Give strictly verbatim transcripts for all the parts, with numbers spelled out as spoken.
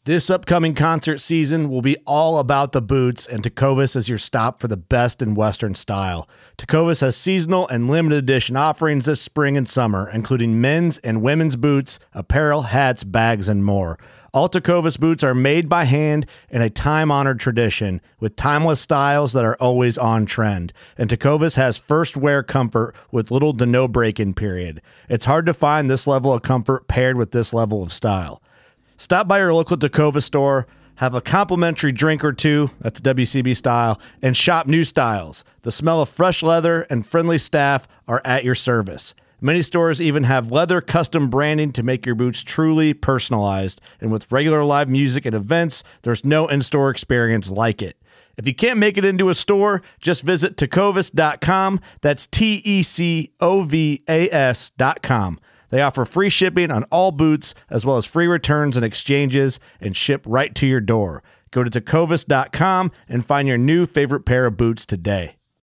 This upcoming concert season will be all about the boots, and Tecovas is your stop for the best in Western style. Tecovas has seasonal and limited edition offerings this spring and summer, including men's and women's boots, apparel, hats, bags, and more. All Tecovas boots are made by hand in a time-honored tradition with timeless styles that are always on trend. And Tecovas has first wear comfort with little to no break-in period. It's hard to find this level of comfort paired with this level of style. Stop by your local Tecovas store, have a complimentary drink or two, that's W C B style, and shop new styles. The smell of fresh leather and friendly staff are at your service. Many stores even have leather custom branding to make your boots truly personalized. And with regular live music and events, there's no in-store experience like it. If you can't make it into a store, just visit tecovas dot com. That's T E C O V A S dot com. They offer free shipping on all boots, as well as free returns and exchanges, and ship right to your door. Go to tecovas dot com and find your new favorite pair of boots today.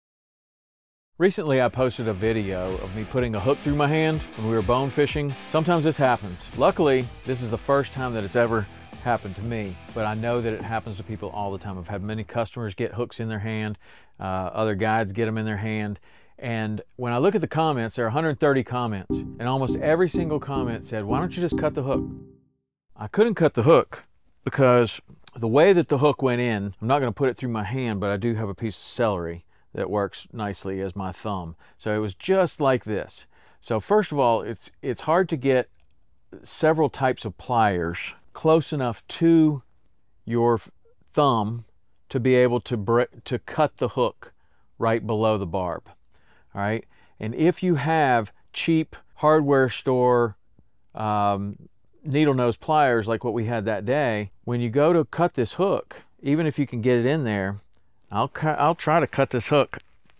Recently, I posted a video of me putting a hook through my hand when we were bone fishing. Sometimes this happens. Luckily, this is the first time that it's ever happened to me, but I know that it happens to people all the time. I've had many customers get hooks in their hand, uh, other guides get them in their hand, and when I look at the comments, there are one hundred thirty comments, and almost every single comment said, why don't you just cut the hook? I couldn't cut the hook because the way that the hook went in, I'm not going to put it through my hand, but I do have a piece of celery that works nicely as my thumb. So it was just like this. So first of all, it's it's hard to get several types of pliers close enough to your thumb to be able to bre- to cut the hook right below the barb. All right, and if you have cheap hardware store um, needle nose pliers like what we had that day, when you go to cut this hook, even if you can get it in there, I'll cut, I'll try to cut this hook,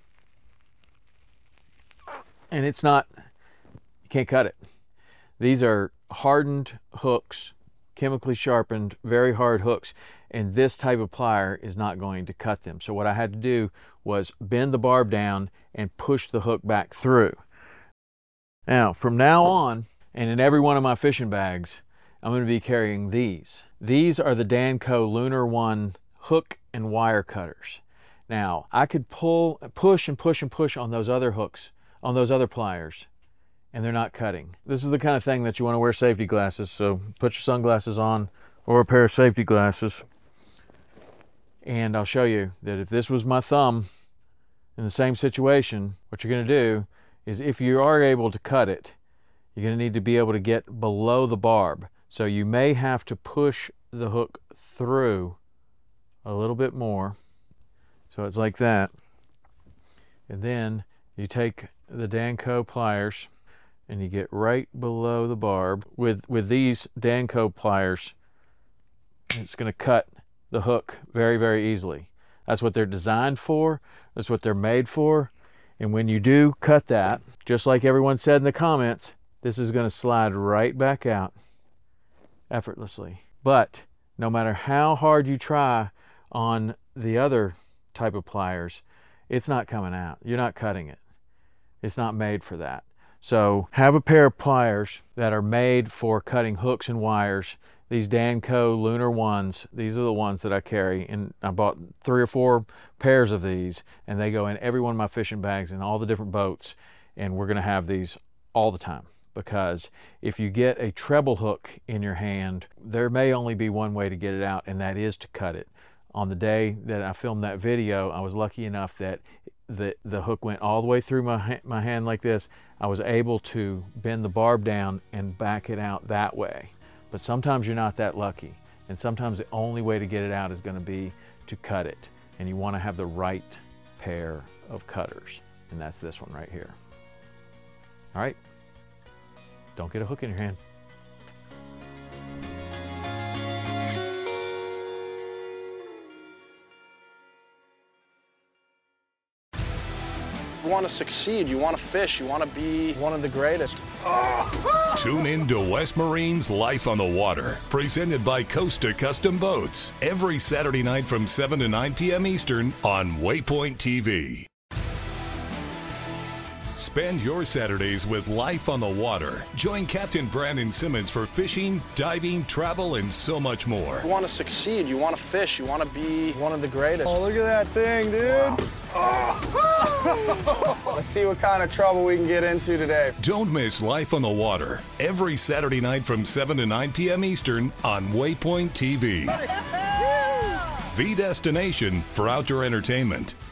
and it's not, you can't cut it. These are hardened hooks, chemically sharpened, very hard hooks, and this type of plier is not going to cut them. So what I had to do was bend the barb down and push the hook back through. Now, from now on, and in every one of my fishing bags, I'm going to be carrying these. These are the Danco Lunar One hook and wire cutters. Now, I could pull, push and push and push on those other hooks, on those other pliers, and they're not cutting. This is the kind of thing that you want to wear safety glasses, so put your sunglasses on or a pair of safety glasses. And I'll show you that if this was my thumb in the same situation, what you're going to do is if you are able to cut it, you're going to need to be able to get below the barb. So you may have to push the hook through a little bit more. So it's like that. And then you take the Danco pliers and you get right below the barb. With, with these Danco pliers, it's going to cut the hook very, very easily. That's what they're designed for. That's what they're made for. And when you do cut that, just like everyone said in the comments, this is going to slide right back out effortlessly. But no matter how hard you try on the other type of pliers, it's not coming out. You're not cutting it. It's not made for that. So have a pair of pliers that are made for cutting hooks and wires. These Danco Lunar Ones, these are the ones that I carry, and I bought three or four pairs of these, and they go in every one of my fishing bags in all the different boats, and we're going to have these all the time. Because if you get a treble hook in your hand, there may only be one way to get it out, and that is to cut it. On the day that I filmed that video, I was lucky enough that the, the hook went all the way through my, my hand like this. I was able to bend the barb down and back it out that way. But sometimes you're not that lucky, and sometimes the only way to get it out is going to be to cut it, and you want to have the right pair of cutters, and that's this one right here. All right, don't get a hook in your hand. You want to succeed, you want to fish, you want to be one of the greatest. Oh. Tune in to West Marine's Life on the Water, presented by Costa Custom Boats, every Saturday night from seven to nine p.m. Eastern on Waypoint T V. Spend your Saturdays with life on the water. Join Captain Brandon Simmons for fishing, diving, travel, and so much more. You want to succeed, you want to fish, you want to be one of the greatest. Oh, look at that thing, dude. Wow. Oh. Let's see what kind of trouble we can get into today. Don't miss Life on the Water every Saturday night from seven to nine p.m. Eastern on Waypoint T V. The destination for outdoor entertainment.